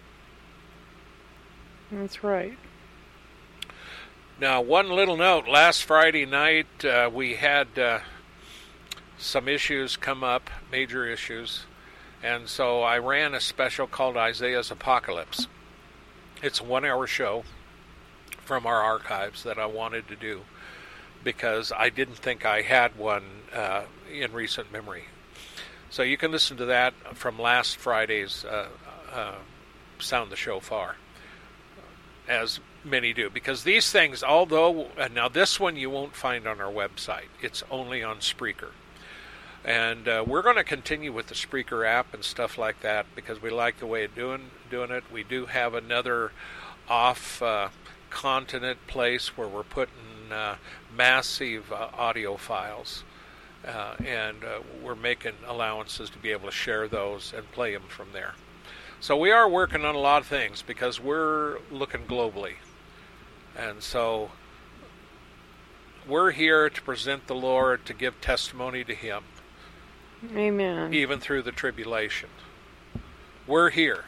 S4: That's right.
S3: Now, one little note. Last Friday night, uh, we had uh, some issues come up, major issues. And so I ran a special called Isaiah's Apocalypse. It's a one-hour show from our archives that I wanted to do because I didn't think I had one uh, in recent memory. So you can listen to that from last Friday's uh, uh, Sound the Shofar, as many do. Because these things, although, uh, now this one you won't find on our website. It's only on Spreaker. And uh, we're going to continue with the Spreaker app and stuff like that because we like the way of doing doing it. We do have another off-continent uh, place where we're putting uh, massive uh, audio files. Uh, and uh, we're making allowances to be able to share those and play them from there. So we are working on a lot of things because we're looking globally. And so we're here to present the Lord, to give testimony to Him.
S4: Amen.
S3: Even through the tribulation. We're here.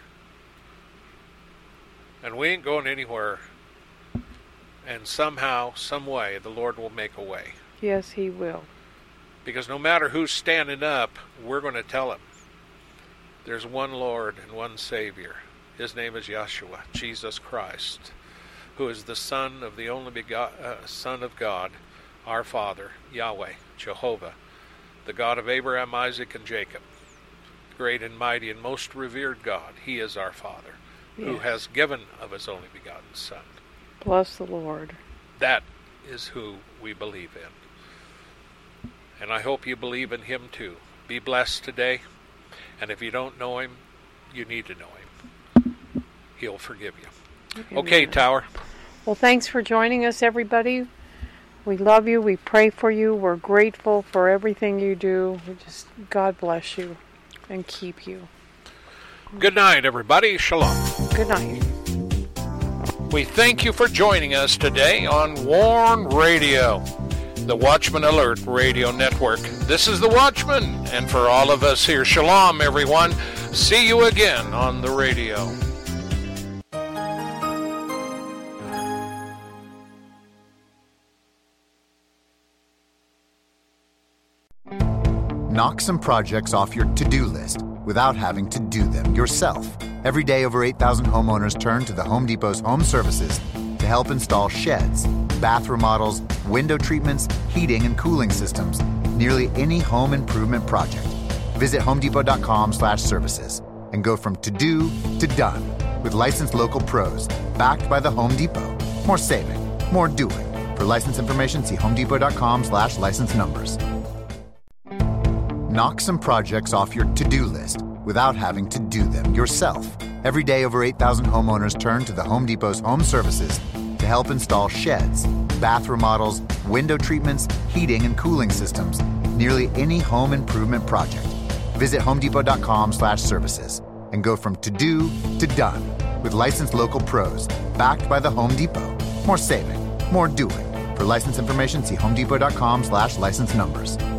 S3: And we ain't going anywhere. And somehow, some way, the Lord will make a way.
S4: Yes, He will.
S3: Because no matter who's standing up, we're going to tell him. There's one Lord and one Savior. His name is Yeshua, Jesus Christ, who is the Son of the only begot- uh, Son of God, our Father, Yahweh, Jehovah, the God of Abraham, Isaac, and Jacob, great and mighty and most revered God. He is our Father, yes, who has given of His only begotten Son.
S4: Bless the Lord.
S3: That is who we believe in. And I hope you believe in Him too. Be blessed today. And if you don't know Him, you need to know Him. He'll forgive you. Amen. Okay, Tower.
S4: Well, thanks for joining us, everybody. We love you. We pray for you. We're grateful for everything you do. We just, God bless you and keep you.
S3: Good night, everybody. Shalom.
S4: Good night.
S3: We thank you for joining us today on Warn Radio, the Watchman Alert Radio Network. This is the Watchman, and for all of us here, shalom, everyone. See you again on the radio.
S5: Knock some projects off your to-do list without having to do them yourself. Every day, over eight thousand homeowners turn to the Home Depot's home services to help install sheds, bath remodels, window treatments, heating and cooling systems, nearly any home improvement project. Visit homedepot.com slash services and go from to-do to done with licensed local pros backed by the Home Depot. More saving, more doing. For license information, see homedepot.com slash license numbers. Knock some projects off your to-do list without having to do them yourself. Every day, over eight thousand homeowners turn to the Home Depot's home services to help install sheds, bath remodels, window treatments, heating and cooling systems, nearly any home improvement project. Visit homedepot.com slash services and go from to-do to done with licensed local pros backed by the Home Depot. More saving, more doing. For license information, see homedepot.com slash license numbers.